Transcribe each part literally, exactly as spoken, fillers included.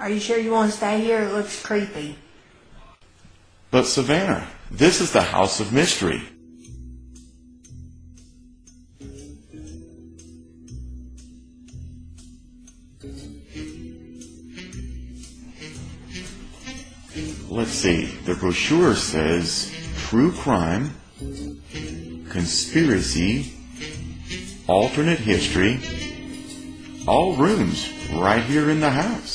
Are you sure you want to stay here? It looks creepy. But Savannah, this is the House of Mystery. Let's see, the brochure says true crime, conspiracy, alternate history, all rooms right here in the house.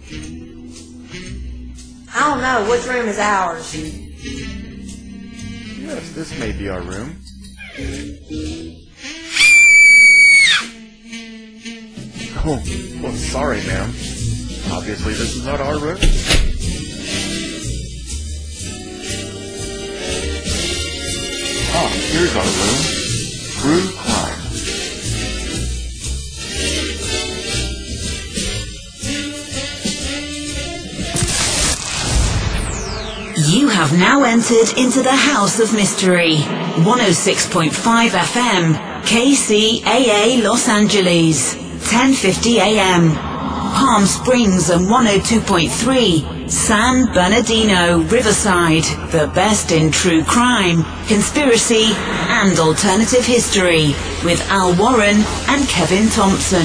I don't know. Which room is ours? Yes, this may be our room. Oh, well, sorry, ma'am. Obviously, this is not our room. Ah, here's our room. True crime. You have now entered into the House of Mystery. one oh six point five F M, K C A A Los Angeles, ten fifty A M. Palm Springs and one oh two point three, San Bernardino, Riverside. The best in true crime, conspiracy, and alternative history. With Al Warren and Kevin Thompson.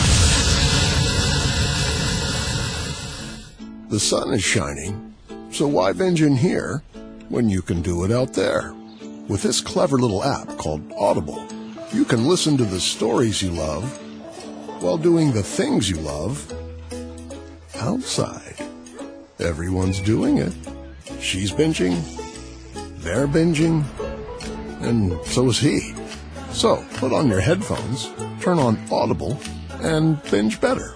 The sun is shining, so why binge in here when you can do it out there? With this clever little app called Audible, you can listen to the stories you love while doing the things you love outside. Everyone's doing it. She's binging, they're binging, and so is he. So put on your headphones, turn on Audible, and binge better.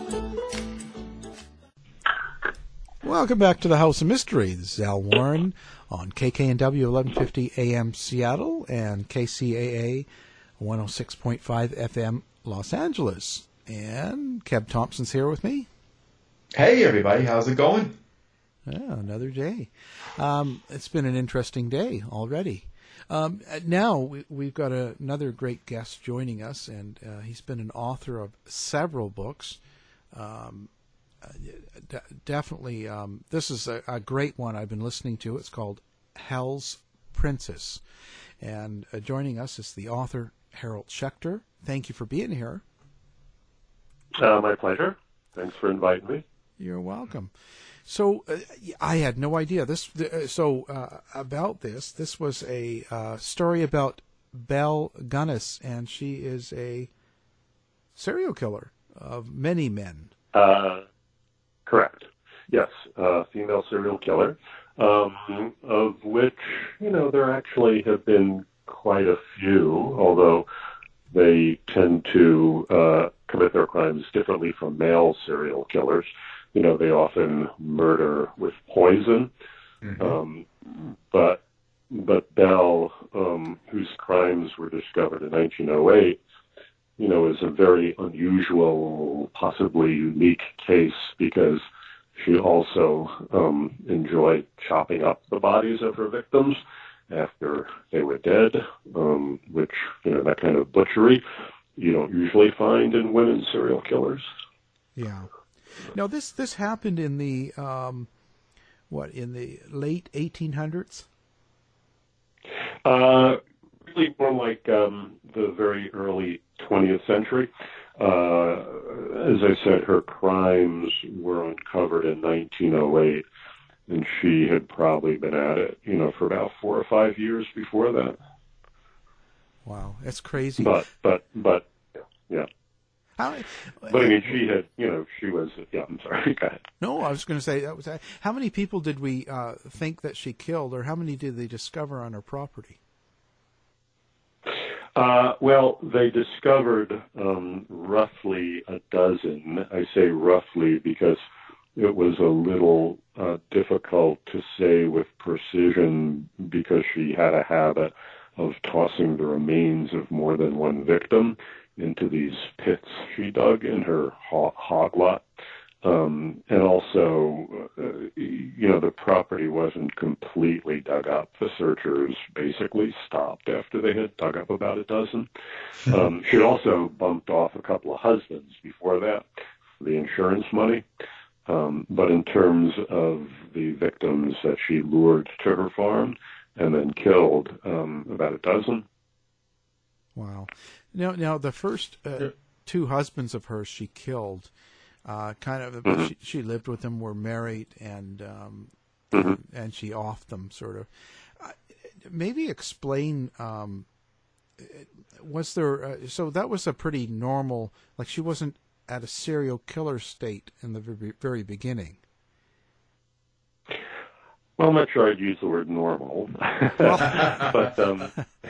Welcome back to the House of Mystery. This is Al Warren on K K N W eleven fifty A M Seattle and K C A A one oh six point five F M Los Angeles. And Kev Thompson's here with me. Hey, everybody. How's it going? Yeah, another day. Um, it's been an interesting day already. Um, now we, we've got a, another great guest joining us, and uh, he's been an author of several books. Um, uh, d- definitely, um, this is a, a great one I've been listening to. It's called Hell's Princess. And uh, joining us is the author, Harold Schechter. Thank you for being here. Uh, my pleasure. Thanks for inviting me. You're welcome. So uh, I had no idea this. Uh, so uh, about this, this was a uh, story about Belle Gunness, and she is a serial killer of many men. Uh, correct. Yes, uh, female serial killer, um, of which, you know, there actually have been quite a few, although they tend to uh, commit their crimes differently from male serial killers. You know, they often murder with poison. Mm-hmm. Um, but but Belle, um, whose crimes were discovered in nineteen oh eight, you know, is a very unusual, possibly unique case because she also um, enjoyed chopping up the bodies of her victims after they were dead, um, which, you know, that kind of butchery you don't usually find in women serial killers. Yeah. Now, this, this happened in the, um, what, in the late eighteen hundreds? Uh, really more like um, the very early twentieth century. Uh, as I said, her crimes were uncovered in nineteen oh eight, and she had probably been at it, you know, for about four or five years before that. Wow, that's crazy. But, but, but, yeah. How, but I mean, she had, you know, she was, yeah, I'm sorry, go ahead. No, I was going to say, that was how many people did we uh, think that she killed, or how many did they discover on her property? Uh, well, they discovered um, roughly a dozen. I say roughly because it was a little uh, difficult to say with precision because she had a habit of tossing the remains of more than one victim into these pits she dug in her hog, hog lot. Um, and also, uh, you know, the property wasn't completely dug up. The searchers basically stopped after they had dug up about a dozen. Um, she'd also bumped off a couple of husbands before that for the insurance money. Um, but in terms of the victims that she lured to her farm and then killed, um, about a dozen. Wow. Now, now the first uh, two husbands of hers she killed, uh, kind of, mm-hmm. she, she lived with them, were married, and um, mm-hmm. and, and she offed them, sort of. Uh, maybe explain. Um, was there? Uh, so that was a pretty normal. Like, she wasn't at a serial killer state in the very, very beginning. Well, I'm not sure I'd use the word normal, but um,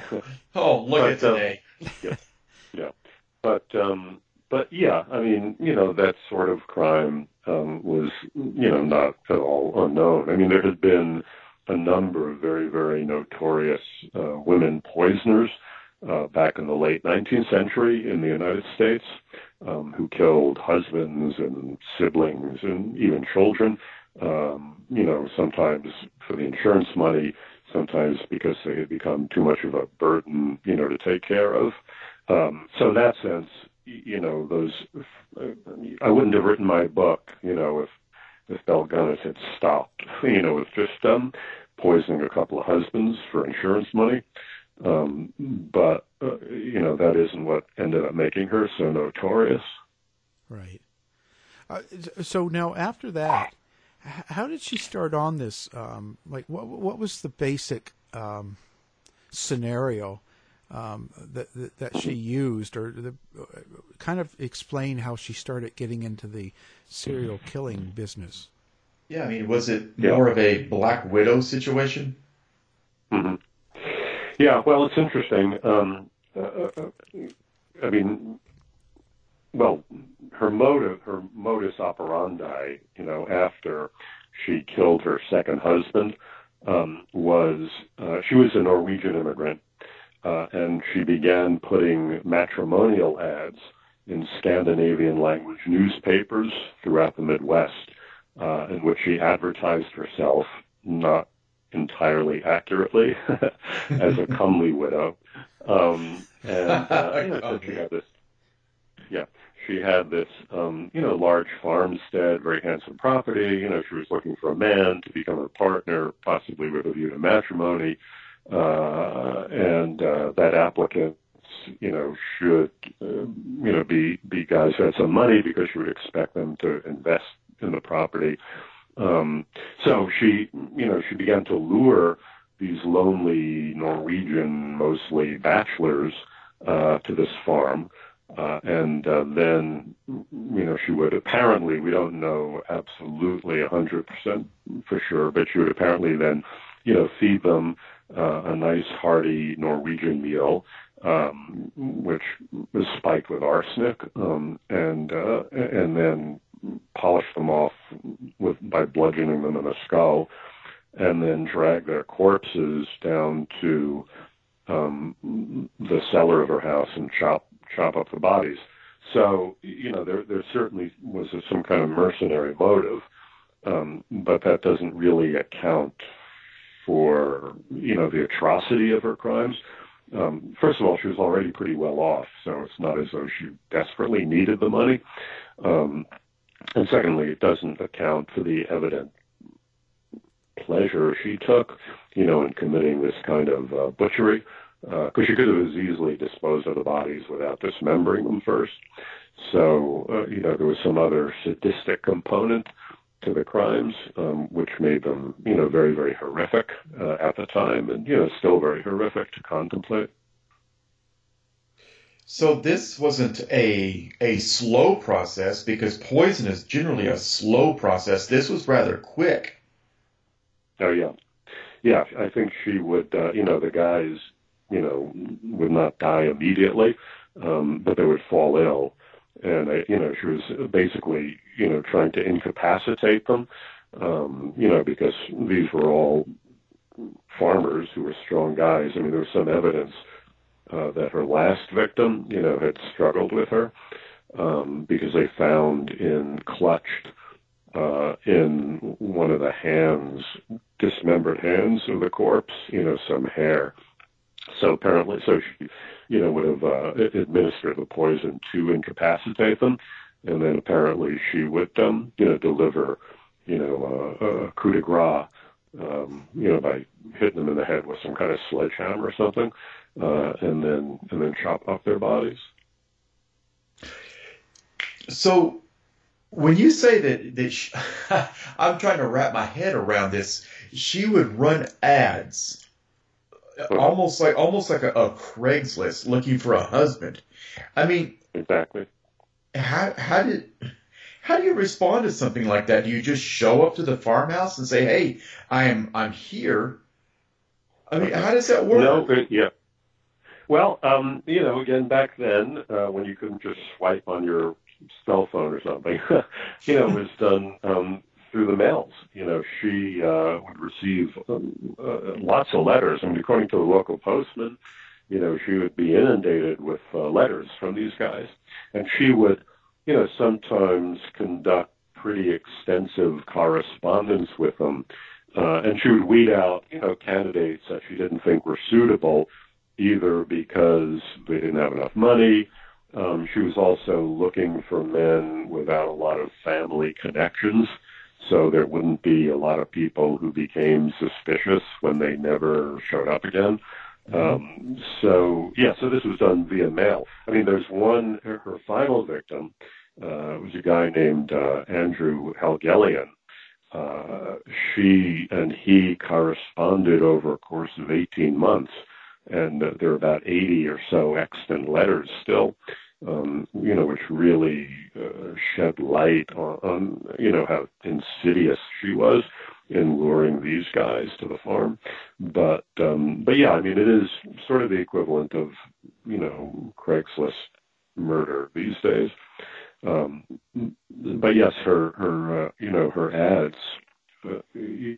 oh, look but, at today. Um, yeah, yeah, but um, but yeah, I mean, you know, that sort of crime um, was, you know, not at all unknown. I mean, there had been a number of very, very notorious uh, women poisoners uh, back in the late nineteenth century in the United States, um, who killed husbands and siblings and even children. Um, you know, sometimes for the insurance money, sometimes because they had become too much of a burden, you know, to take care of. Um, so in that sense, you know, those, uh, I wouldn't have written my book, you know, if, if Belle Gunness had stopped, you know, with just um, poisoning a couple of husbands for insurance money. Um, but, uh, you know, that isn't what ended up making her so notorious. Right. Uh, so now after that, how did she start on this? Um, like, what what was the basic um, scenario um, that, that that she used, or the, uh, kind of explain how she started getting into the serial killing business? Yeah, I mean, was it more of a Black Widow situation? Mm-hmm. Yeah, well, it's interesting. Um, uh, I mean, well, her motive, her modus operandi, you know, after she killed her second husband, um, was uh, she was a Norwegian immigrant, uh, and she began putting matrimonial ads in Scandinavian language newspapers throughout the Midwest, uh, in which she advertised herself, not entirely accurately, as a comely widow. Um, and uh, you know, so she had this, yeah. She had this, um, you know, large farmstead, very handsome property. You know, she was looking for a man to become her partner, possibly with a view to matrimony. Uh, and uh, that applicants, you know, should, uh, you know, be, be guys who had some money, because she would expect them to invest in the property. Um, so she, you know, she began to lure these lonely Norwegian, mostly bachelors, uh, to this farm. Uh, and uh, then, you know, she would apparently, we don't know absolutely one hundred percent for sure, but she would apparently then, you know, feed them uh, a nice hearty Norwegian meal, um, which was spiked with arsenic, um, and uh, and then polish them off with by bludgeoning them in the skull, and then drag their corpses down to um, the cellar of her house and chop chop up the bodies. So, you know, there there certainly was a, some kind of mercenary motive, um, but that doesn't really account for, you know, the atrocity of her crimes. Um, first of all, she was already pretty well off, so it's not as though she desperately needed the money. Um, and secondly, it doesn't account for the evident pleasure she took, you know, in committing this kind of uh, butchery. Because uh, she could have as easily disposed of the bodies without dismembering them first. So, uh, you know, there was some other sadistic component to the crimes, um, which made them, you know, very, very horrific uh, at the time, and, you know, still very horrific to contemplate. So this wasn't a a slow process, because poison is generally a slow process. This was rather quick. Oh, yeah. Yeah, I think she would, uh, you know, the guys, you know, would not die immediately, um, but they would fall ill. And, uh, you know, she was basically, you know, trying to incapacitate them, um, you know, because these were all farmers who were strong guys. I mean, there was some evidence uh, that her last victim, you know, had struggled with her, um, because they found in clutched uh, in one of the hands, dismembered hands of the corpse, you know, some hair. So apparently, so she, you know, would have uh, administered the poison to incapacitate them. and then apparently she would, um, you know, deliver, you know, uh, a coup de grace, um, you know, by hitting them in the head with some kind of sledgehammer or something, uh, and then and then chop off their bodies. So, when you say that, that she, I'm trying to wrap my head around this, she would run ads, almost like almost like a, a Craigslist looking for a husband. I mean, exactly. How how did how do you respond to something like that? Do you just show up to the farmhouse and say, "Hey, I am I'm here"? I mean, how does that work? No, but, yeah. Well, um, you know, again, back then, uh, when you couldn't just swipe on your cell phone or something, you know, it was done um, through the mails. You know, she uh, would receive um, uh, lots of letters. I mean, according to the local postman, you know, she would be inundated with uh, letters from these guys. And she would, you know, sometimes conduct pretty extensive correspondence with them. Uh, and she would weed out, you know, candidates that she didn't think were suitable, either because they didn't have enough money. Um, she was also looking for men without a lot of family connections, so there wouldn't be a lot of people who became suspicious when they never showed up again. Um, so, yeah, so this was done via mail. I mean, there's one, her, her final victim uh, was a guy named uh, Andrew Helgelian. Uh, she and he corresponded over a course of eighteen months. And uh, there are about eighty or so extant letters still, um, you know, which really uh, shed light on, on, you know, how insidious she was in luring these guys to the farm. But, um, but yeah, I mean, it is sort of the equivalent of, you know, Craigslist murder these days. Um, but yes, her, her, uh, you know, her ads, uh, this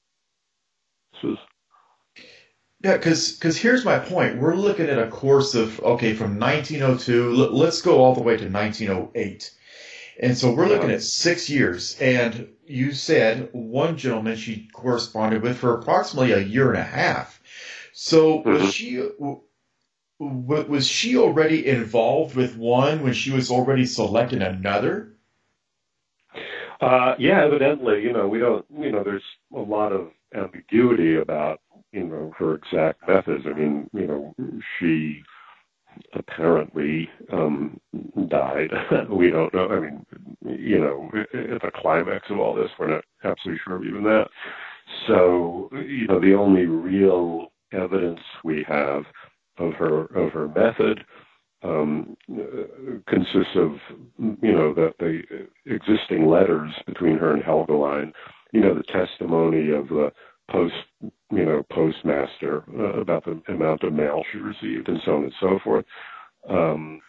was, Yeah, because here's my point. We're looking at a course of, okay, from nineteen oh two, l- let's go all the way to nineteen oh eight. And so we're looking at six years. And you said one gentleman she corresponded with for approximately a year and a half. So was she w- was she already involved with one when she was already selecting another? Uh, yeah, evidently, you know, we don't, you know, there's a lot of ambiguity about, you know, her exact methods. I mean, you know, she apparently um, died. We don't know. I mean, you know, at the climax of all this, we're not absolutely sure of even that. So, you know, the only real evidence we have of her of her method um, consists of, you know, the, the existing letters between her and Helgeline, you know, the testimony of the post, you know, postmaster uh, about the amount of mail she received and so on and so forth. Um,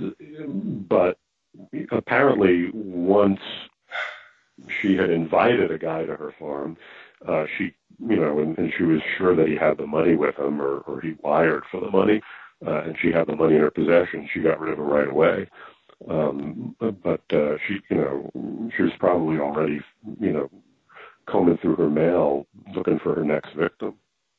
but apparently once she had invited a guy to her farm, uh, she, you know, and, and she was sure that he had the money with him or, or he wired for the money, uh, and she had the money in her possession. She got rid of it right away. Um, but uh, she, you know, she was probably already, you know, combing through her mail looking for her next victim.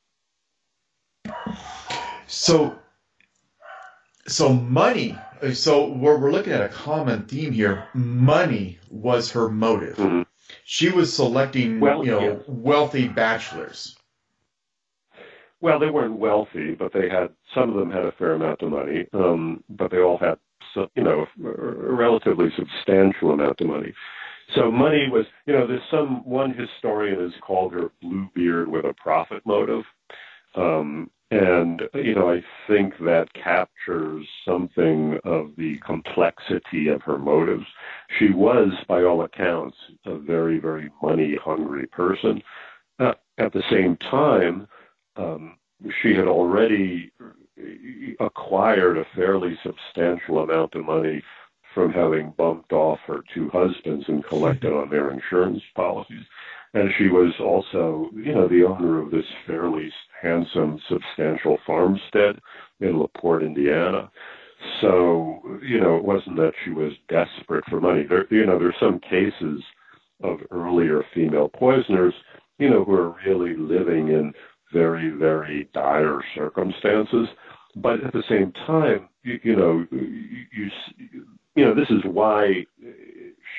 So, so money. So we're we're looking at a common theme here. Money was her motive. Mm-hmm. She was selecting, well, you know, yeah. wealthy bachelors. Well, they weren't wealthy, but they had, some of them had a fair amount of money, um, but they all had, you know, a relatively substantial amount of money. So money was, you know, there's some, one historian has called her Bluebeard with a profit motive. Um, and, you know, I think that captures something of the complexity of her motives. She was, by all accounts, a very, very money-hungry person. Uh, at the same time, um, she had already acquired a fairly substantial amount of money from having bumped off her two husbands and collected on their insurance policies. And she was also, you know, the owner of this fairly handsome, substantial farmstead in LaPorte, Indiana. So, you know, it wasn't that she was desperate for money. There, you know, there's some cases of earlier female poisoners, you know, who are really living in very, very dire circumstances. But at the same time, you, you know, you, you, you know, this is why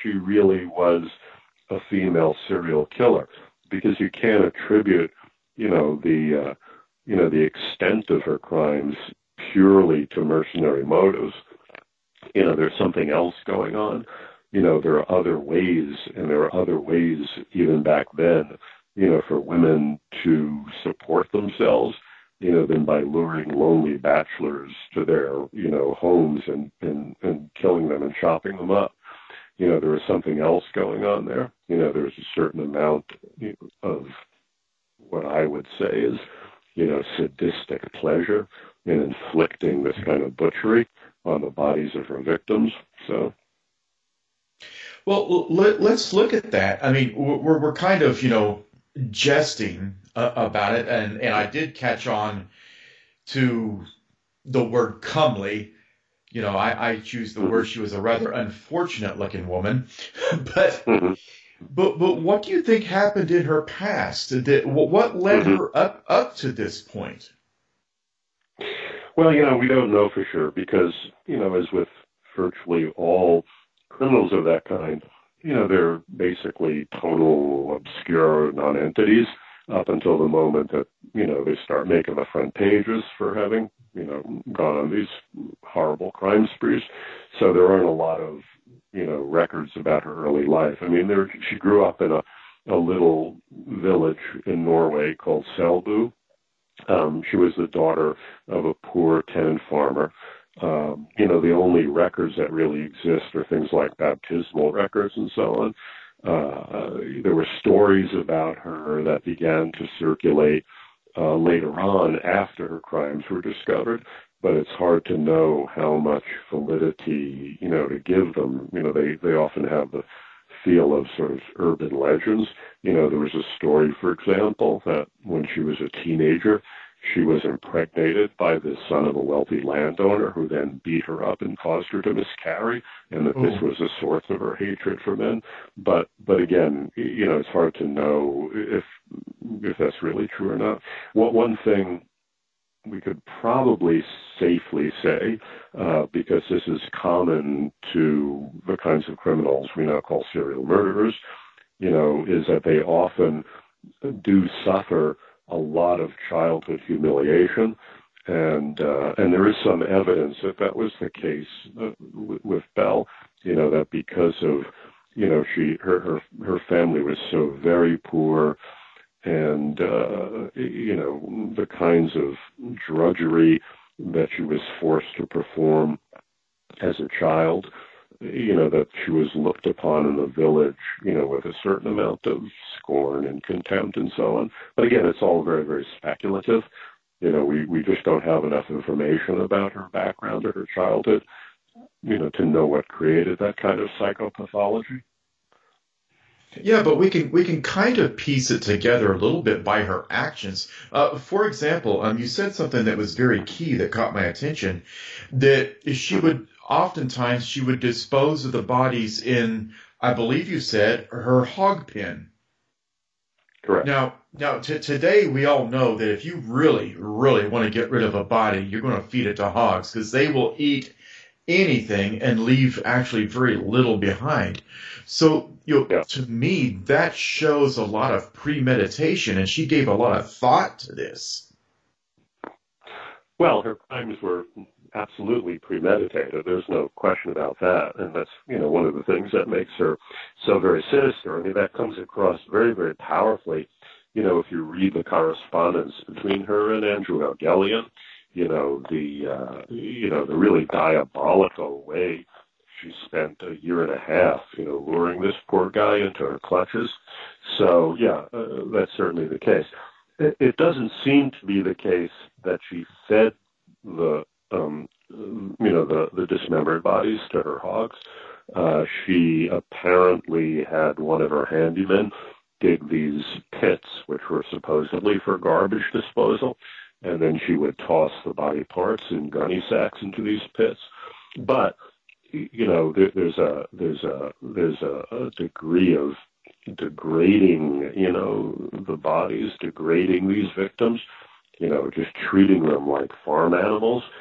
she really was a female serial killer, because you can't attribute, you know, the, uh, you know, the extent of her crimes purely to mercenary motives. You know, there's something else going on. You know, there are other ways, and there are other ways even back then, you know, for women to support themselves, you know, than by luring lonely bachelors to their, you know, homes and, and, and killing them and chopping them up. You know, there was something else going on there. You know, there's a certain amount of what I would say is, you know, sadistic pleasure in inflicting this kind of butchery on the bodies of her victims. So, well, let, let's look at that. I mean, we're we're kind of, you know, jesting uh, about it, and and I did catch on to the word comely. You know, I, I choose the mm-hmm. word. She was a rather unfortunate looking woman, but. Mm-hmm. But but what do you think happened in her past? Did, what led mm-hmm. her up up to this point? Well, you know, we don't know for sure because, you know, as with virtually all criminals of that kind, you know, they're basically total obscure non-entities up until the moment that, you know, they start making the front pages for having, you know, gone on these horrible crime sprees. So there aren't a lot of, you know, records about her early life. I mean, there, she grew up in a, a little village in Norway called Selbu. Um, she was the daughter of a poor tenant farmer. Um, you know, the only records that really exist are things like baptismal records and so on. Uh, there were stories about her that began to circulate uh, later on after her crimes were discovered, but it's hard to know how much validity, you know, to give them. You know, they, they often have the feel of sort of urban legends. You know, there was a story, for example, that when she was a teenager, she was impregnated by the son of a wealthy landowner who then beat her up and caused her to miscarry, and that oh. this was a source of her hatred for men. But, but again, you know, it's hard to know if, if that's really true or not. What one thing we could probably safely say, uh, because this is common to the kinds of criminals we now call serial murderers, you know, is that they often do suffer a lot of childhood humiliation. And uh, and there is some evidence that that was the case uh, with, with Belle, you know, that because of, you know, she her, her, her family was so very poor, and, uh, you know, the kinds of drudgery that she was forced to perform as a child, you know, that she was looked upon in the village, you know, with a certain amount of scorn and contempt and so on. But again, it's all very, very speculative. You know, we, we just don't have enough information about her background or her childhood, you know, to know what created that kind of psychopathology. Yeah, but we can we can kind of piece it together a little bit by her actions. Uh, for example, um, you said something that was very key that caught my attention, that she would oftentimes she would dispose of the bodies in, I believe you said, her hog pen. Correct. Now, now t- today we all know that if you really, really want to get rid of a body, you're going to feed it to hogs because they will eat anything and leave actually very little behind. So, you know, yeah. to me, that shows a lot of premeditation, and she gave a lot of thought to this. Well, her crimes were absolutely premeditated. There's no question about that. And that's, you know, one of the things that makes her so very sinister. I mean, that comes across very, very powerfully, you know, if you read the correspondence between her and Andrew Elgelian, you know, the, uh, you know, the really diabolical way she spent a year and a half, you know, luring this poor guy into her clutches. So, yeah, uh, that's certainly the case. It, it doesn't seem to be the case that she fed the, um, you know, the, the dismembered bodies to her hogs. Uh, she apparently had one of her handymen dig these pits, which were supposedly for garbage disposal, and then she would toss the body parts in gunny sacks into these pits. But you know, there, there's a there's a there's a, a degree of degrading, you know, the bodies, degrading these victims, you know, just treating them like farm animals.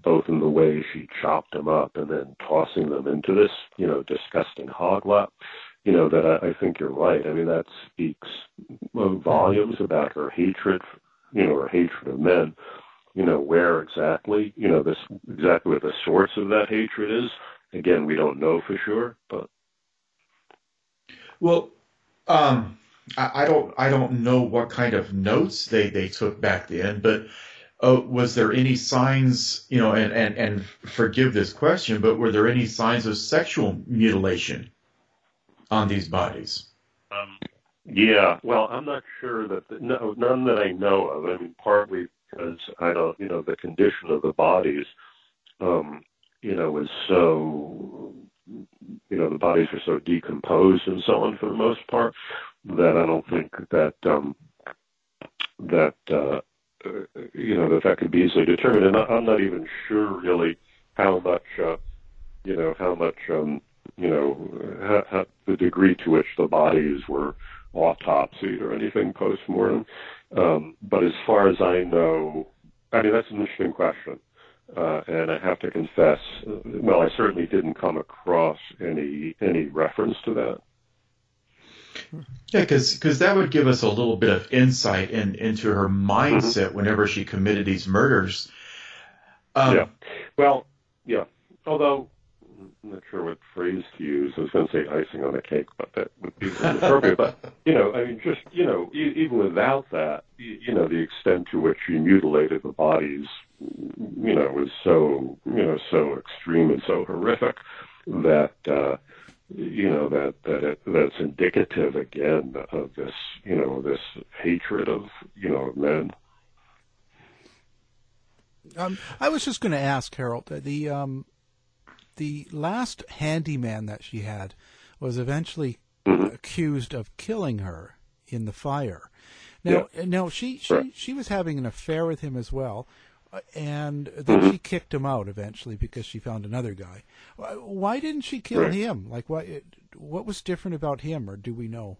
both in the way she chopped them up and then tossing them into this, you know, disgusting hog lot, you know, that I, I think you're right. I mean, that speaks volumes about her hatred, you know, her hatred of men. You know, where exactly, you know, this exactly what the source of that hatred is. Again, we don't know for sure, but. Well, um, I, I don't, I don't know what kind of notes they, they took back then, but uh, was there any signs, you know, and, and, and forgive this question, but were there any signs of sexual mutilation on these bodies? Um, yeah, well, I'm not sure that, the, no, none that I know of. I mean, partly because I don't, you know, the condition of the bodies, um, you know, was so, you know, the bodies are so decomposed and so on for the most part that I don't think that, um, that, uh, you know, that that could be easily determined. And I'm not even sure really how much, uh, you know, how much, um, you know, how, how, the degree to which the bodies were autopsied or anything post-mortem. Um, but as far as I know, I mean, that's an interesting question. Uh, and I have to confess, well, I certainly didn't come across any any reference to that. Yeah, because that would give us a little bit of insight in, into her mindset mm-hmm. whenever she committed these murders. Um, yeah. Well, yeah. Although, I'm not sure what phrase to use. I was going to say icing on the cake, but that would be inappropriate. But, you know, I mean, just, you know, e- even without that, you, you know, the extent to which she mutilated the bodies, you know, was so, you know, so extreme and so horrific that, uh, you know, that, that it, that's indicative, again, of this, you know, this hatred of, you know, of men. Um, I was just going to ask, Harold, the, um, the last handyman that she had was eventually mm-hmm. accused of killing her in the fire. Now, yeah. now she, she, right. she was having an affair with him as well, and then mm-hmm. she kicked him out eventually because she found another guy. Why didn't she kill right. him? Like, what, what was different about him, or do we know?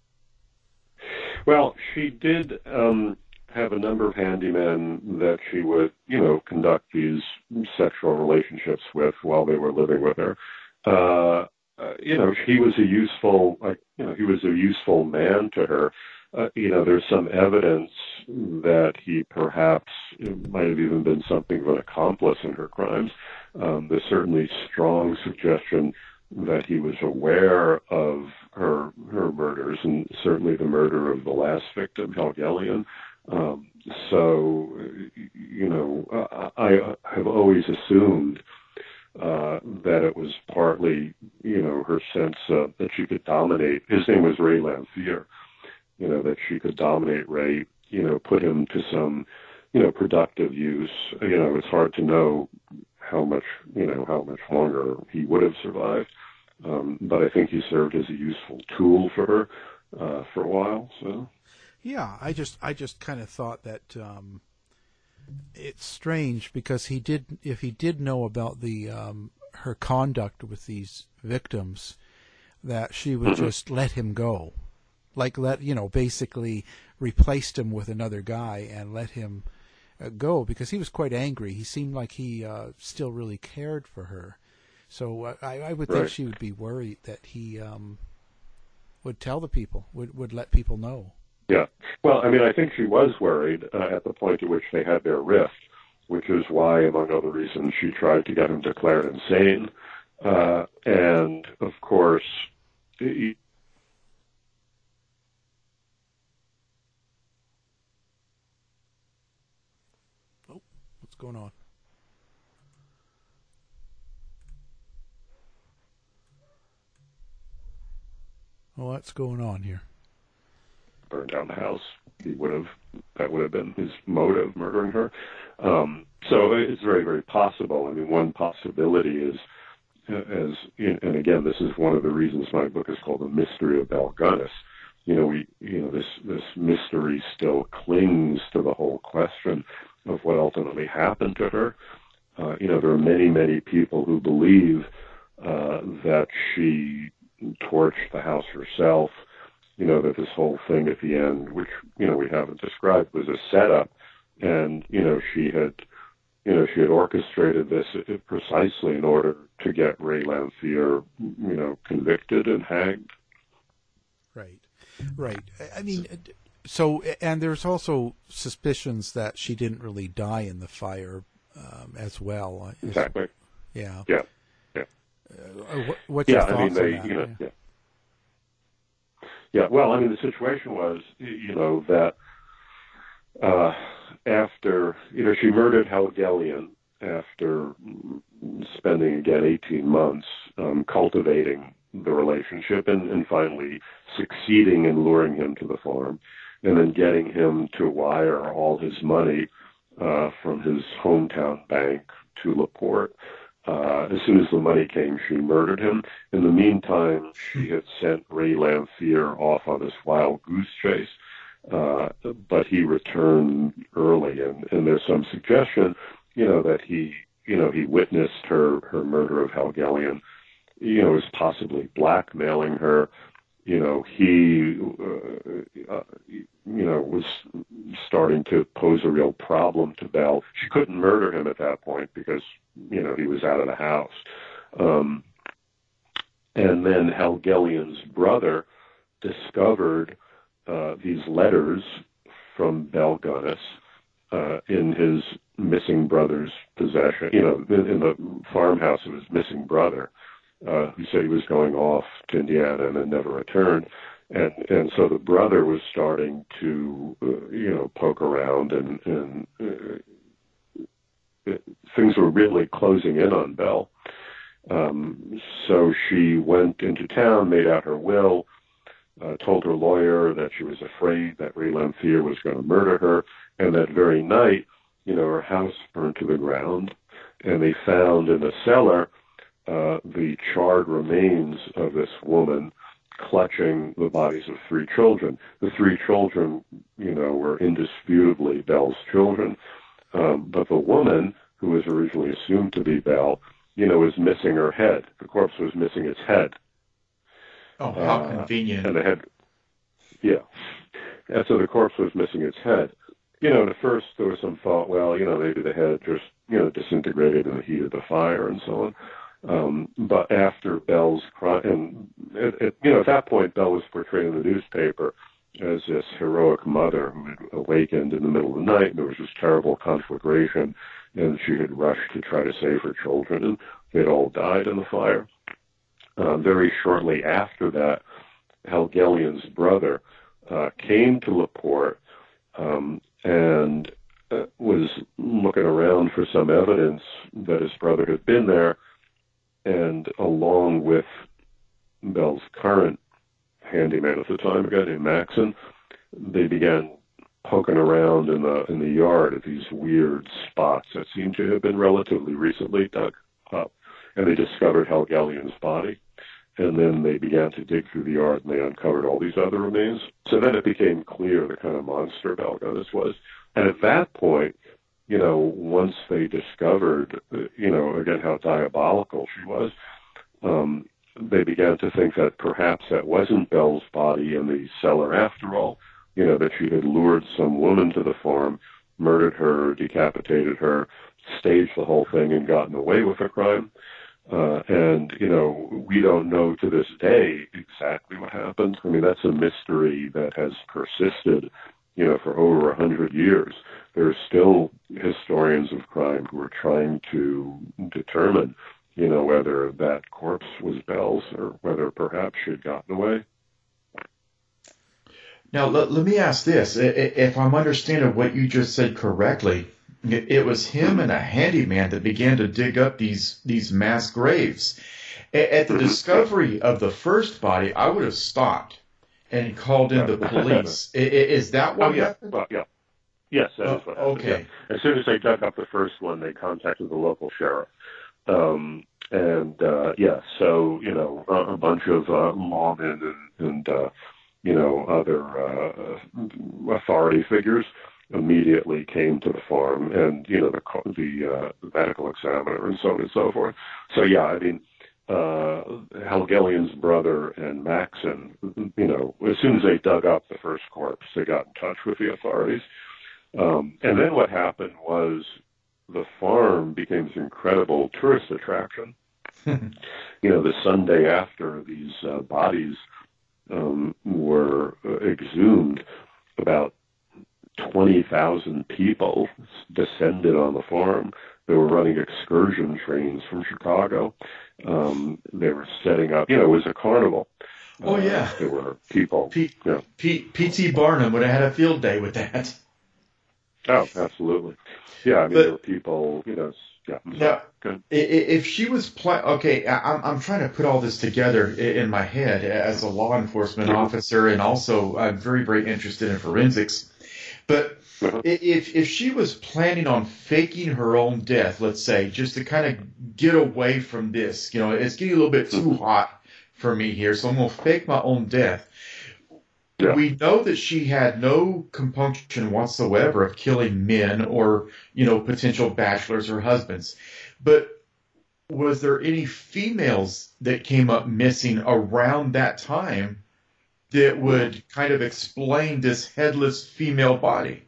Well, she did um, have a number of handymen that she would, you know, conduct these sexual relationships with while they were living with her. Uh, uh, you know, he was a useful, like, you know, he was a useful man to her. Uh, you know, there's some evidence that he perhaps might have even been something of an accomplice in her crimes. Um, there's certainly strong suggestion that he was aware of her her murders, and certainly the murder of the last victim, Helgelian. Um, so, you know, I, I have always assumed uh, that it was partly, you know, her sense uh, that she could dominate. His name was Ray Lamphere. You know, that she could dominate Ray, you know, put him to some, you know, productive use. You know, it's hard to know how much, you know, how much longer he would have survived. Um, but I think he served as a useful tool for her uh, for a while. So, yeah, I just, I just kind of thought that um, it's strange because he did, if he did know about the um, her conduct with these victims, that she would mm-hmm. just let him go. Like, let, you know, basically replaced him with another guy and let him uh, go because he was quite angry. He seemed like he uh, still really cared for her. So uh, I, I would think right. she would be worried that he um, would tell the people, would, would let people know. Yeah. Well, I mean, I think she was worried uh, at the point at which they had their rift, which is why, among other reasons, she tried to get him declared insane. Uh, and, of course, he, What's going on? Oh, what's going on here? Burned down the house. He would have, that would have been his motive, murdering her. Um, so it's very, very possible. I mean, one possibility is, as, and again, this is one of the reasons my book is called The Mystery of Belle Gunness. You know, we, you know, this, this mystery still clings to the whole question of what ultimately happened to her. Uh, you know, there are many, many people who believe uh, that she torched the house herself, you know, that this whole thing at the end, which, you know, we haven't described, was a setup. And, you know, she had, you know, she had orchestrated this precisely in order to get Ray Lamphere, you know, convicted and hanged. Right, right. I mean, so, and there's also suspicions that she didn't really die in the fire um, as well. Exactly. Yeah. Yeah. Yeah. Uh, what, what's your yeah, thoughts I mean, they, on that? you know, yeah. yeah. Yeah, well, I mean, the situation was, you know, that uh, after, you know, she murdered Hal Gelian after spending, again, eighteen months um, cultivating the relationship and, and finally succeeding in luring him to the farm and then getting him to wire all his money uh, from his hometown bank to LaPorte. Uh, as soon as the money came, she murdered him. In the meantime, she had sent Ray Lamphere off on this wild goose chase, uh, but he returned early, and, and there's some suggestion, you know, that he, you know, he witnessed her, her murder of Hal Gelian, you know, was possibly blackmailing her. You know, he, uh, uh, you know, was starting to pose a real problem to Belle. She couldn't murder him at that point because, you know, he was out of the house. Um, and then Hal Gelian's brother discovered uh, these letters from Belle Gunness uh, in his missing brother's possession, you know, in, in the farmhouse of his missing brother. Uh, who said he was going off to Indiana and then never returned. And and so the brother was starting to, uh, you know, poke around, and, and uh, it, things were really closing in on Belle. Um, so she went into town, made out her will, uh, told her lawyer that she was afraid that Ray Lamphere was going to murder her, and that very night, you know, her house burned to the ground, and they found in the cellar Uh, the charred remains of this woman clutching the bodies of three children. The three children, you know, were indisputably Belle's children, um, but the woman, who was originally assumed to be Belle, you know, was missing her head. The corpse was missing its head. Oh, how uh, convenient. And the head, yeah. And so the corpse was missing its head. You know, and at first there was some thought, well, you know, maybe the head just, you know, disintegrated in the heat of the fire and so on. Um, but after Belle's crime, and it, it, you know, at that point, Belle was portrayed in the newspaper as this heroic mother who had awakened in the middle of the night, and there was this terrible conflagration, and she had rushed to try to save her children, and they'd all died in the fire. Uh, very shortly after that, Hal Gelian's brother uh, came to LaPorte um, and uh, was looking around for some evidence that his brother had been there. And along with Belle's current handyman at the time, a guy named Maxon, they began poking around in the in the yard at these weird spots that seemed to have been relatively recently dug up. And they discovered Hal Gelian's body. And then they began to dig through the yard, and they uncovered all these other remains. So then it became clear the kind of monster Belle Gunness was. And at that point, you know, once they discovered, you know, again, how diabolical she was, um, they began to think that perhaps that wasn't Belle's body in the cellar after all, you know, that she had lured some woman to the farm, murdered her, decapitated her, staged the whole thing, and gotten away with the crime. Uh, and, you know, we don't know to this day exactly what happened. I mean, that's a mystery that has persisted, you know, for over a hundred years. There are still historians of crime who are trying to determine, you know, whether that corpse was Belle's or whether perhaps she had gotten away. Now, let, let me ask this. If I'm understanding what you just said correctly, it was him and a handyman that began to dig up these, these mass graves. At the discovery of the first body, I would have stopped and called in the police. Is that what oh, yeah. happened? Well, yeah. Yes, that is what happened. Okay. Yeah. As soon as they dug up the first one, they contacted the local sheriff. Um, and, uh, yeah, so, you know, a, a bunch of uh, lawmen and, and uh, you know, other uh, authority figures immediately came to the farm, and, you know, the, the, uh, the medical examiner and so on and so forth. So, yeah, I mean, uh, Hal Gelian's brother and Maxon, you know, as soon as they dug up the first corpse, they got in touch with the authorities. Um, and then what happened was the farm became this incredible tourist attraction. You know, the Sunday after these uh, bodies um, were uh, exhumed, about twenty thousand people descended on the farm. They were running excursion trains from Chicago. Um, they were setting up, you know, it was a carnival. Oh, uh, yeah. There were people. P- you know. P- P.T. Barnum would have had a field day with that. Oh, absolutely. Yeah, I mean, But- there were people, you know, yeah. I'm sorry. Now, Good. I- i- if she was pla- okay, I- I'm I'm trying to put all this together i- in my head as a law enforcement officer, and also I'm very very interested in forensics. But Uh-huh. i- if if she was planning on faking her own death, let's say, just to kind of get away from this, you know, it's getting a little bit too hot for me here, so I'm gonna fake my own death. Yeah. We know that she had no compunction whatsoever of killing men or, you know, potential bachelors or husbands. But was there any females that came up missing around that time that would kind of explain this headless female body?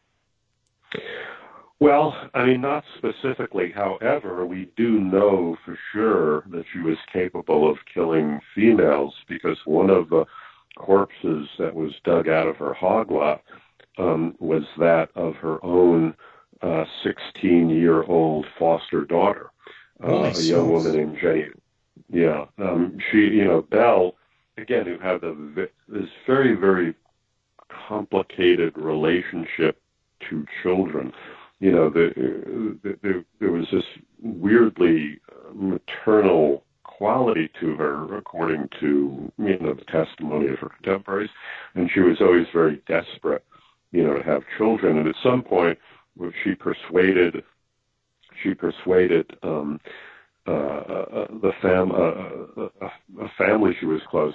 Well, I mean, not specifically. However, we do know for sure that she was capable of killing females, because one of the corpses that was dug out of her hog lot um, was that of her own uh, sixteen-year-old foster daughter, uh, Holy a young smokes. woman named Jenny. Yeah, um, she, you know, Belle, again, who had the, this very, very complicated relationship to children. You know, the, the, the, there was this weirdly maternal quality to her, according to, you know, the testimony of her contemporaries, and she was always very desperate, you know, to have children. And at some point, she persuaded, she persuaded um, uh, the fam, uh, a, a family she was close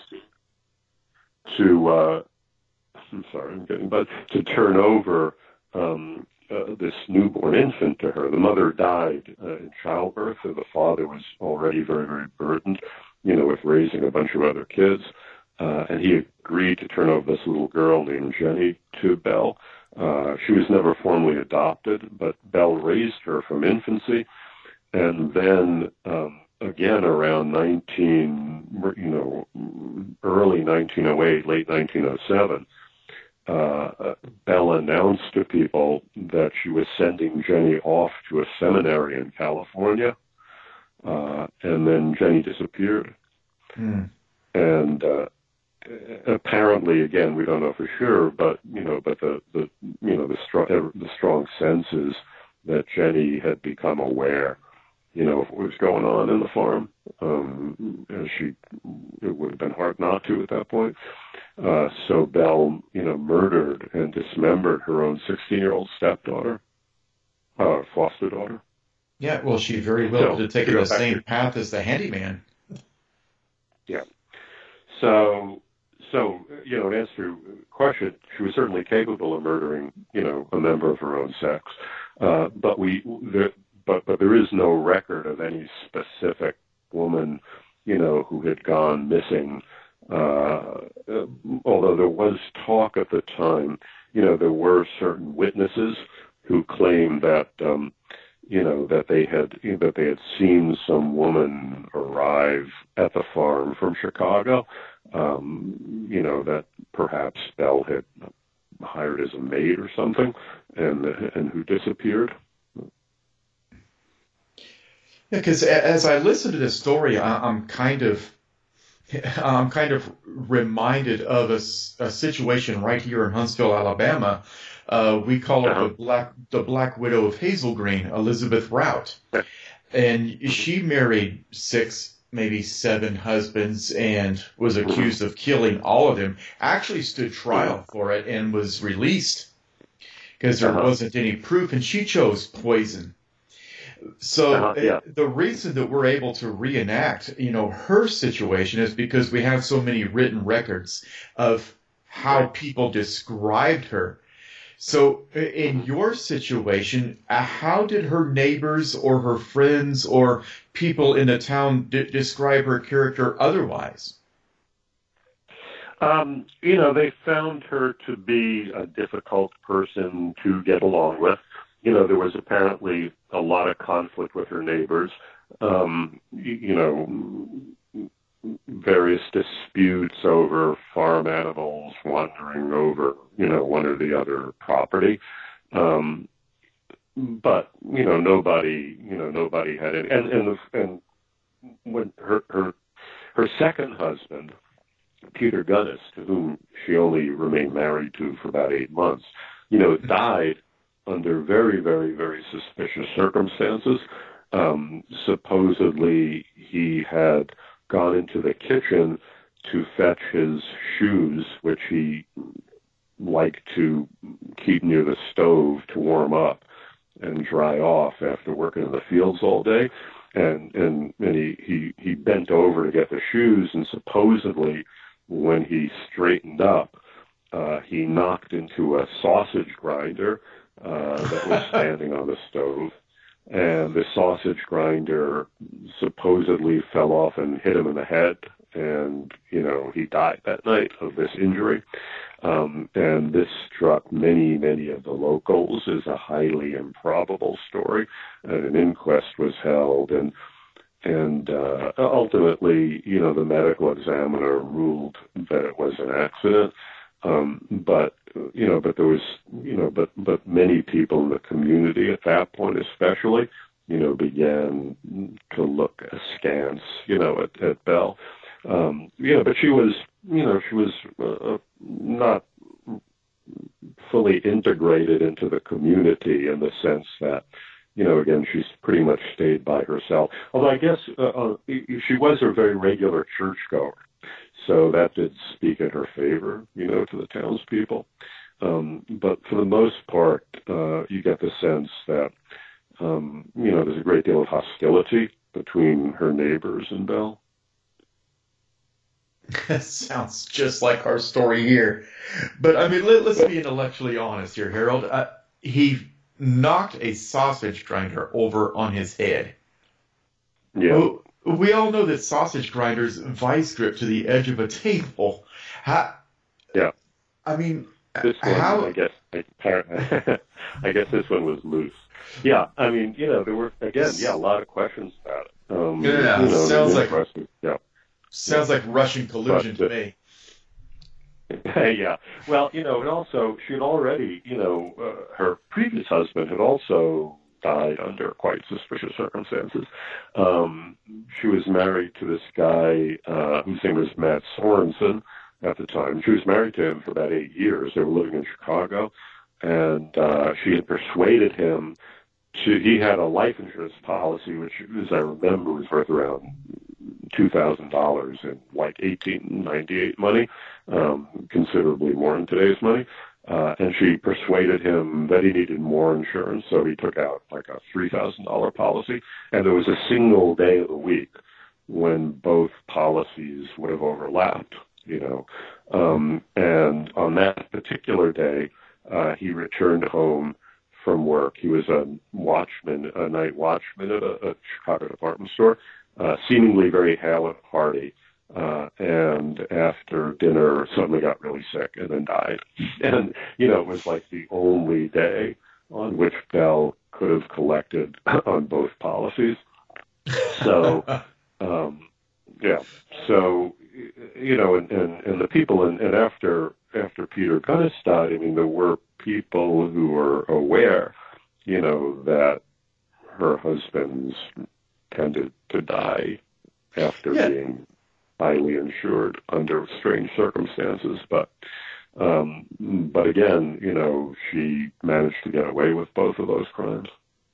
to, to, uh, I'm sorry, I'm getting, but to turn over um, uh, this newborn infant to her. The mother died uh, in childbirth, and the father was already very, very burdened, you know, with raising a bunch of other kids. Uh, and he agreed to turn over this little girl named Jenny to Belle. Uh, she was never formally adopted, but Belle raised her from infancy. And then, um, again, around nineteen, you know, early nineteen oh eight, late nineteen oh seven, uh, Belle announced to people that she was sending Jenny off to a seminary in California, uh, and then Jenny disappeared. Hmm. And uh, apparently, again, we don't know for sure, but you know, but the, the you know the strong the strong sense is that Jenny had become aware, you know, of what was going on in the farm. Um, and she, it would have been hard not to at that point. Uh, so Belle, you know, murdered and dismembered her own sixteen-year-old stepdaughter, uh, foster daughter. Yeah, well, she very well So, could have taken to go the back same to- path as the handyman. Yeah. So, so you know, in answer to your question, she was certainly capable of murdering, you know, a member of her own sex. Uh, but we, there, but but there is no record of any specific woman, you know, who had gone missing. Uh, uh, although there was talk at the time, you know, there were certain witnesses who claimed that, um, you know, that they had that they had seen some woman arrive at the farm from Chicago. Um, you know, that perhaps Belle had hired as a maid or something, and and who disappeared. Yeah, because as I listen to this story, I'm kind of, I'm kind of reminded of a, a situation right here in Huntsville, Alabama. Uh, we call her the Black, the Black Widow of Hazel Green, Elizabeth Rout, and she married six, maybe seven husbands, and was accused of killing all of them. Actually, stood trial for it and was released because there Uh-huh. wasn't any proof, and she chose poison. So Uh-huh, yeah. uh, the reason that we're able to reenact, you know, her situation is because we have so many written records of how Right. people described her. So uh, in your situation, uh, how did her neighbors or her friends or people in the town d- describe her character otherwise? Um, you know, they found her to be a difficult person to get along with. you know, there was apparently a lot of conflict with her neighbors. Um, you, you know, various disputes over farm animals wandering over, you know, one or the other property. Um, but, you know, nobody, you know, nobody had any, and, and, the, and when her, her, her second husband, Peter Gunnis, to whom she only remained married to for about eight months, you know, died under very, very, very suspicious circumstances. Um, supposedly he had gone into the kitchen to fetch his shoes, which he liked to keep near the stove to warm up and dry off after working in the fields all day. And, and, and he, he, he bent over to get the shoes, and supposedly when he straightened up, uh, he knocked into a sausage grinder uh, that was standing on the stove. And the sausage grinder supposedly fell off and hit him in the head. And, you know, he died that night of this injury. Um, and this struck many, many of the locals as a highly improbable story. And an inquest was held, and and uh, ultimately, you know, the medical examiner ruled that it was an accident. Um, but, you know, but there was, you know, but, but many people in the community at that point especially, you know, began to look askance, you know, at, at Belle. Um, you know, but she was, you know, she was uh, not fully integrated into the community in the sense that, you know, again, she's pretty much stayed by herself. Although I guess uh, uh, she was a very regular churchgoer, so that did speak in her favor, you know, to the townspeople. Um, but for the most part, uh, you get the sense that, um, you know, there's a great deal of hostility between her neighbors and Belle. That sounds just like our story here. But, I mean, let, let's be intellectually honest here, Harold. Uh, he knocked a sausage grinder over on his head. Yeah. Well, we all know that sausage grinders vice grip to the edge of a table. How, yeah. I mean, this one, how... I guess, I, I guess this one was loose. Yeah, I mean, you know, there were, again, yeah, a lot of questions about it. Um, yeah, you know, sounds like... Yeah. Sounds like Russian collusion but, to me. Yeah. Well, you know, and also she had already, you know, uh, her previous husband had also died under quite suspicious circumstances. Um, she was married to this guy uh, whose name was Matt Sorensen at the time. She was married to him for about eight years. They were living in Chicago, and uh, she had persuaded him to. He had a life insurance policy, which, as I remember, was worth around two thousand dollars in like eighteen ninety-eight money, um, considerably more in today's money. Uh, and she persuaded him that he needed more insurance, so he took out like a three thousand dollars policy. And there was a single day of the week when both policies would have overlapped, you know. Um, and on that particular day, uh, he returned home from work. He was a watchman, a night watchman at a, a Chicago department store. Uh, seemingly very hale and hearty, uh, and after dinner suddenly got really sick and then died. And, you know, it was like the only day on which Belle could have collected on both policies. So, um, yeah, so, you know, and, and, and the people, and, and after, after Peter Gunnis died, I mean, there were people who were aware, you know, that her husband's tended to die after yeah. being highly insured under strange circumstances. But, um, but again, you know, she managed to get away with both of those crimes.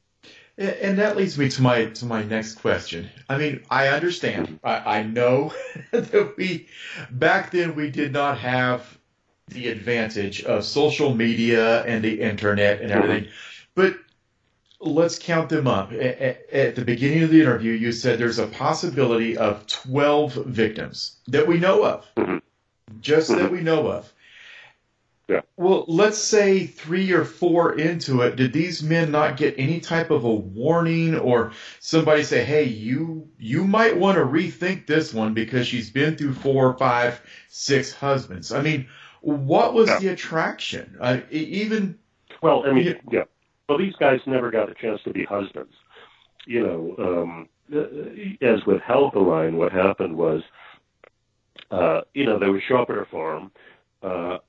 And that leads me to my to my next question. I mean, I understand. I, I know that we back then we did not have the advantage of social media and the internet and everything, mm-hmm. but let's count them up. At, at the beginning of the interview, you said there's a possibility of twelve victims that we know of, mm-hmm. just mm-hmm. that we know of. Yeah. Well, let's say three or four into it, did these men not get any type of a warning, or somebody say, hey, you you might want to rethink this one because she's been through four, five, six husbands? I mean, what was yeah. the attraction? Uh, even well, I mean, yeah. well, these guys never got a chance to be husbands. You know, um, as with Helgeline, what happened was, uh, you know, they would show up at her farm. Uh,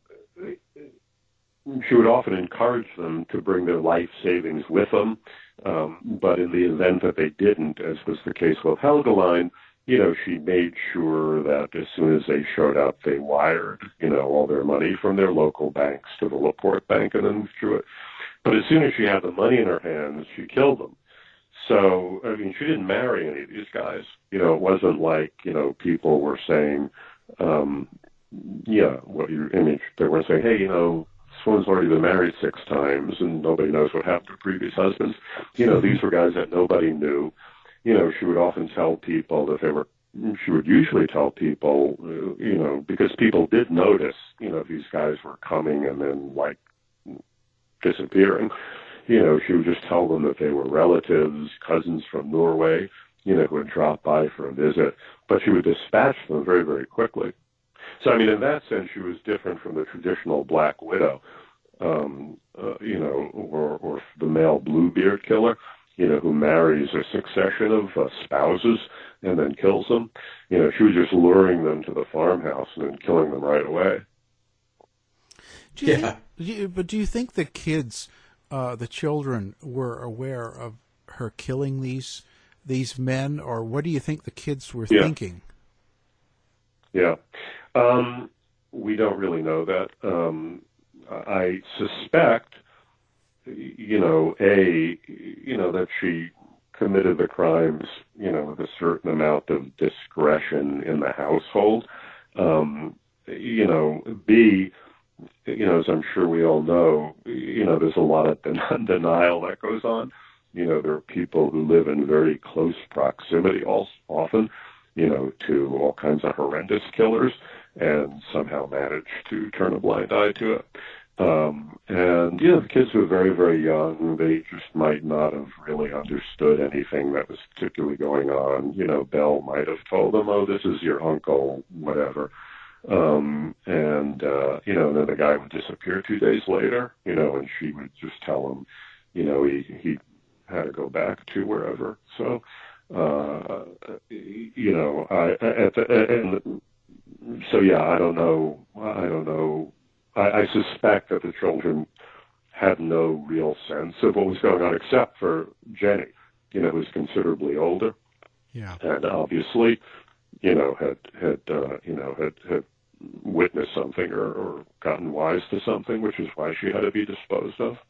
she would often encourage them to bring their life savings with them. Um, but in the event that they didn't, as was the case with Helgeline, you know, she made sure that as soon as they showed up, they wired, you know, all their money from their local banks to the Laporte Bank and then withdrew it. But as soon as she had the money in her hands, she killed them. So, I mean, she didn't marry any of these guys. You know, it wasn't like, you know, people were saying, um, yeah, what you, I mean, they weren't saying, hey, you know, this one's already been married six times and nobody knows what happened to previous husbands. You know, these were guys that nobody knew. You know, she would often tell people that they were, she would usually tell people, uh, you know, because people did notice, you know, these guys were coming and then, like, disappearing. You know, she would just tell them that they were relatives, cousins from Norway, you know, who would drop by for a visit. But she would dispatch them very, very quickly. So, I mean, in that sense, she was different from the traditional Black Widow, um, uh, you know, or, or the male Bluebeard killer, you know, who marries a succession of uh, spouses and then kills them. You know, she was just luring them to the farmhouse and then killing them right away. Do you Yeah. think, do you, but do you think the kids, uh, the children, were aware of her killing these these men, or what do you think the kids were Yeah. thinking? Yeah. Um, we don't really know that. Um, I suspect, you know, A, you know, that she committed the crimes, you know, with a certain amount of discretion in the household. Um, you know, B, you know, as I'm sure we all know, you know, there's a lot of den- denial that goes on. You know, there are people who live in very close proximity also, often, you know, to all kinds of horrendous killers and somehow manage to turn a blind eye to it. Um, and, you know, the kids were very, very young. They just might not have really understood anything that was particularly going on. You know, Belle might have told them, oh, this is your uncle, whatever. Um, and, uh, you know, and then the guy would disappear two days later, you know, and she would just tell him, you know, he, he had to go back to wherever. So, uh, you know, I, at the, and so, yeah, I don't know. I don't know. I, I suspect that the children had no real sense of what was going on, except for Jenny, you know, who's considerably older. Yeah. And obviously, you know, had, had, uh, you know, had, had witnessed something or, or gotten wise to something, which is why she had to be disposed of.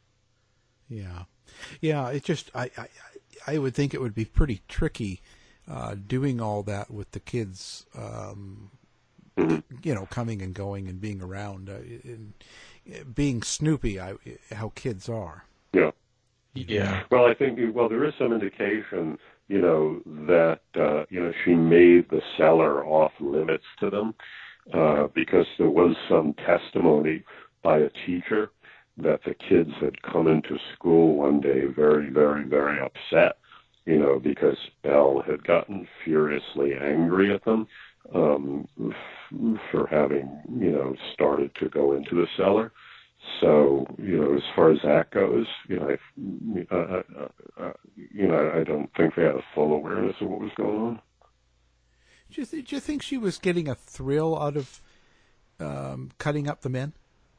Yeah. Yeah. It just, I, I, I would think it would be pretty tricky, uh, doing all that with the kids, um, mm-hmm. you know, coming and going and being around, uh, and being snoopy, I, how kids are. Yeah. Yeah. Well, I think, well, there is some indication, you know, that, uh, you know, she made the cellar off limits to them, uh, because there was some testimony by a teacher that the kids had come into school one day very, very, very upset, you know, because Belle had gotten furiously angry at them, um, f- for having, you know, started to go into the cellar. So, you know, as far as that goes, you know, I, uh, uh, uh, you know, I don't think they had a full awareness of what was going on. Do you, th- do you think she was getting a thrill out of um, cutting up the men?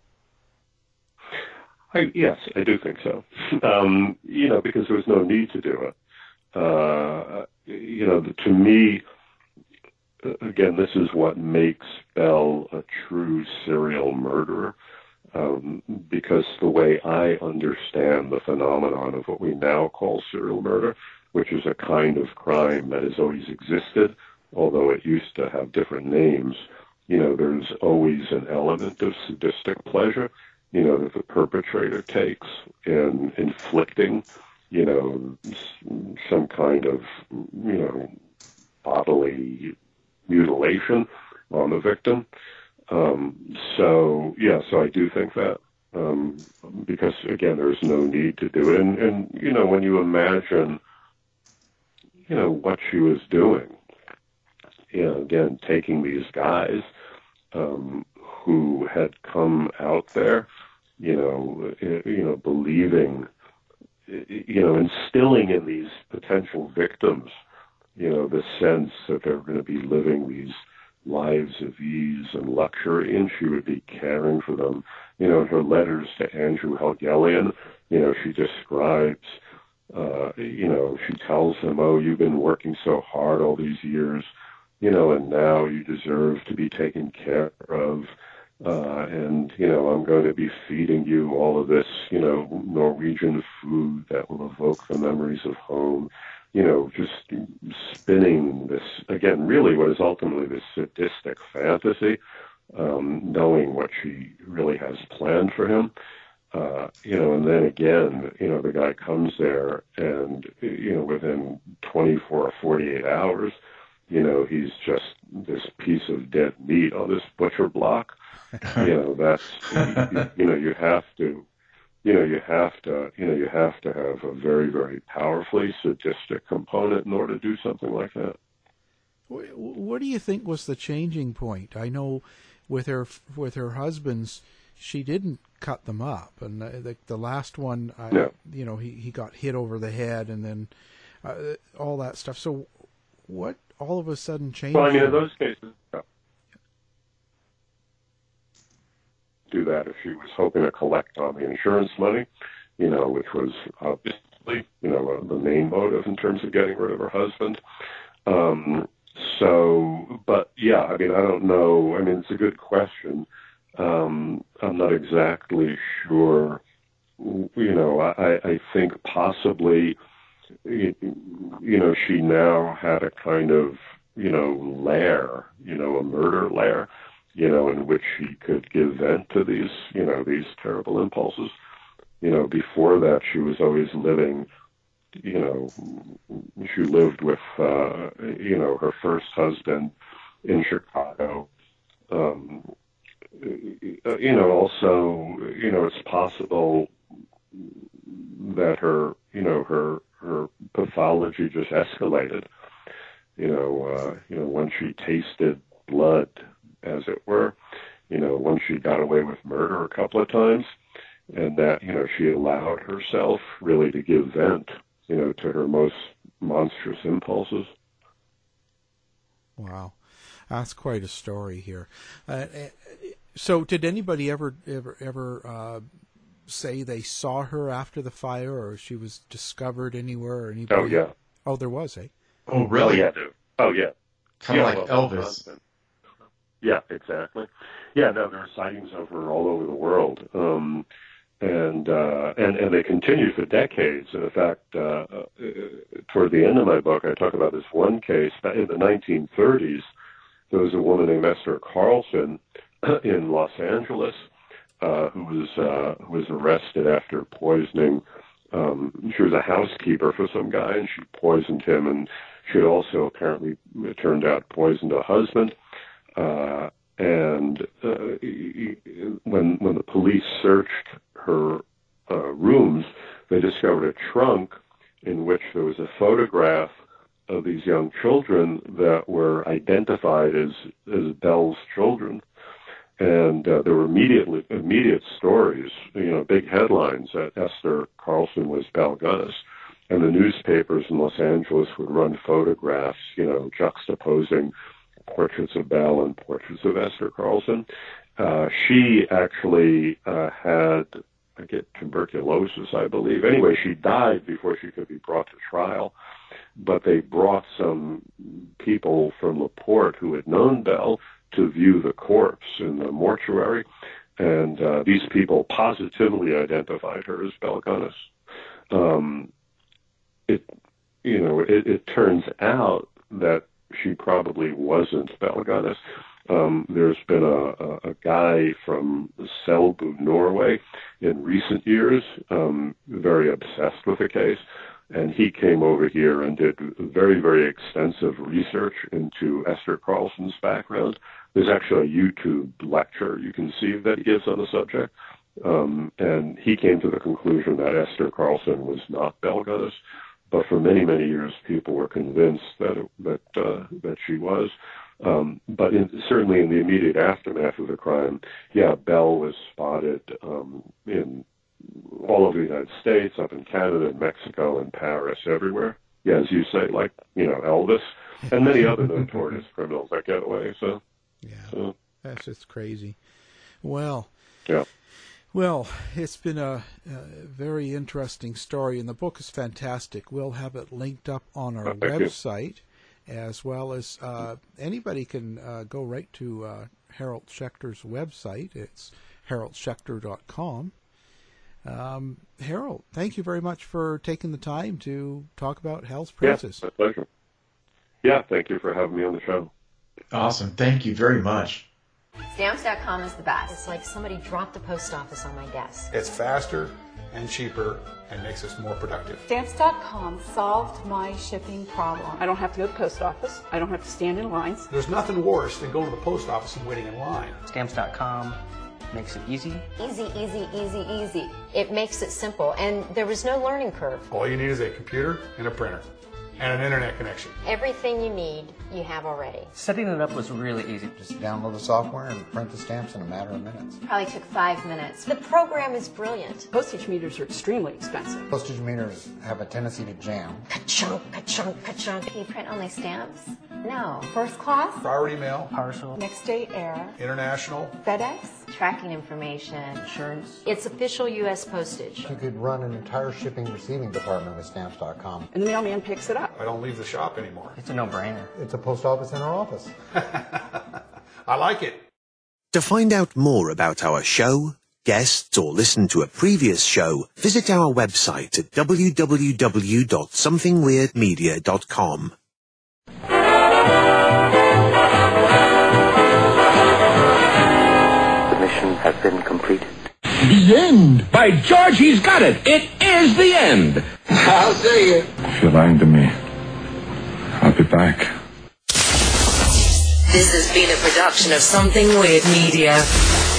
I, yes, I do think so. Um, you know, because there was no need to do it. Uh, you know, to me, again, this is what makes Belle a true serial murderer. Um, because the way I understand the phenomenon of what we now call serial murder, which is a kind of crime that has always existed, although it used to have different names, you know, there's always an element of sadistic pleasure, you know, that the perpetrator takes in inflicting, you know, some kind of, you know, bodily mutilation on the victim. Um, so, yeah, so I do think that, um, because, again, there's no need to do it. And, and, you know, when you imagine, you know, what she was doing, you know, again, taking these guys um, who had come out there, you know, you know, believing you know, instilling in these potential victims, you know, the sense that they're going to be living these lives of ease and luxury, and she would be caring for them. You know, in her letters to Andrew Helgelien, you know, she describes, uh, you know, she tells him, oh, you've been working so hard all these years, you know, and now you deserve to be taken care of. Uh, and, you know, I'm going to be feeding you all of this, you know, Norwegian food that will evoke the memories of home. You know, just spinning this, again, really what is ultimately this sadistic fantasy, um, knowing what she really has planned for him. Uh, you know, and then again, you know, the guy comes there and, you know, within twenty-four or forty-eight hours, you know, he's just this piece of dead meat on this butcher block. You know, that's, you, you know, you have to, you know, you have to, you know, you have to have a very, very powerfully sadistic component in order to do something like that. What do you think was the changing point? I know with her, with her husbands, she didn't cut them up, and the, the last one, I, no. you know, he, he got hit over the head, and then uh, all that stuff. So, what all of a sudden changed? Well, I mean, in those cases, no. Do that if she was hoping to collect on the insurance money, you know, which was obviously, you know, uh, the main motive in terms of getting rid of her husband. Um, so, but yeah, I mean, I don't know. I mean, it's a good question. Um, I'm not exactly sure. You know, I, I think possibly, you, you know, she now had a kind of, you know, lair, you know, a murder lair, you know, in which she could give vent to these, you know, these terrible impulses. You know, before that, she was always living, you know, she lived with, uh, you know, her first husband in Chicago. Um, you know, also, you know, it's possible that her, you know, her, her pathology just escalated. You know, uh, you know, when she tasted blood, as it were, you know, when she got away with murder a couple of times, and that, you know, she allowed herself really to give vent, you know, to her most monstrous impulses. Wow. That's quite a story here. Uh, so did anybody ever, ever, ever uh, say they saw her after the fire, or she was discovered anywhere, or anybody? Oh, yeah. Oh, there was, eh? Oh, really? Oh, yeah. Dude. Oh, yeah. Kind of yeah, like well, Elvis. Yeah, exactly. Yeah, no, there are sightings of her all over the world, um, and uh, and and they continue for decades. And in fact, uh, uh, toward the end of my book, I talk about this one case. In the nineteen thirties, there was a woman named Esther Carlson in Los Angeles uh, who was uh, who was arrested after poisoning. Um, she was a housekeeper for some guy, and she poisoned him, and she had also apparently, it turned out, poisoned a husband. Uh, and uh, when when the police searched her uh, rooms, they discovered a trunk in which there was a photograph of these young children that were identified as as Bell's children. And uh, there were immediately immediate stories, you know, big headlines that Esther Carlson was Belle Gunness. And the newspapers in Los Angeles would run photographs, you know, juxtaposing portraits of Belle and portraits of Esther Carlson. Uh, she actually uh, had, I get tuberculosis, I believe. Anyway, she died before she could be brought to trial. But they brought some people from LaPorte who had known Belle to view the corpse in the mortuary. And uh, these people positively identified her as Belle Gunness. Um, it, you know, it, it turns out that she probably wasn't Belle Gunness. Um, there's been a, a, a guy from Selbu, Norway, in recent years, um, very obsessed with the case, and he came over here and did very, very extensive research into Esther Carlson's background. There's actually a YouTube lecture you can see that he gives on the subject, um, and he came to the conclusion that Esther Carlson was not Belle Gunness. But for many, many years, people were convinced that it, that uh, that she was. Um, but in, certainly in the immediate aftermath of the crime, yeah, Belle was spotted um, in all over the United States, up in Canada, and Mexico, and Paris, everywhere. Yeah, as you say, like, you know, Elvis and many other notorious criminals that get away. So, yeah, so. That's just crazy. Well, yeah. Well, it's been a, a very interesting story, and the book is fantastic. We'll have it linked up on our oh, website, you. as well as uh, anybody can uh, go right to uh, Harold Schechter's website. It's harold schechter dot com. Um, Harold, thank you very much for taking the time to talk about Hal's Princess. Yeah, my pleasure. Yeah, thank you for having me on the show. Awesome. Thank you very much. Stamps dot com is the best. It's like somebody dropped the post office on my desk. It's faster and cheaper and makes us more productive. Stamps dot com solved my shipping problem. I don't have to go to the post office. I don't have to stand in lines. There's nothing worse than going to the post office and waiting in line. Stamps dot com makes it easy. Easy, easy, easy, easy. It makes it simple, and there was no learning curve. All you need is a computer and a printer and an internet connection. Everything you need, you have already. Setting it up was really easy. Just download the software and print the stamps in a matter of minutes. Probably took five minutes. The program is brilliant. Postage meters are extremely expensive. Postage meters have a tendency to jam. Ka-chunk, ka-chunk, ka-chunk. Can you print only stamps? No. First class? Priority mail. Parcel. Next day air. International. FedEx. Tracking information. Insurance. It's official U S postage. You could run an entire shipping receiving department with stamps dot com. And the mailman picks it up. I don't leave the shop anymore. It's a no-brainer. It's a post office in our office. I like it. To find out more about our show, guests, or listen to a previous show, visit our website at w w w dot something weird media dot com. The mission has been completed. The end! By George, he's got it! It is the end! I'll see you. If you're lying to me, I'll be back. This has been a production of Something Weird Media.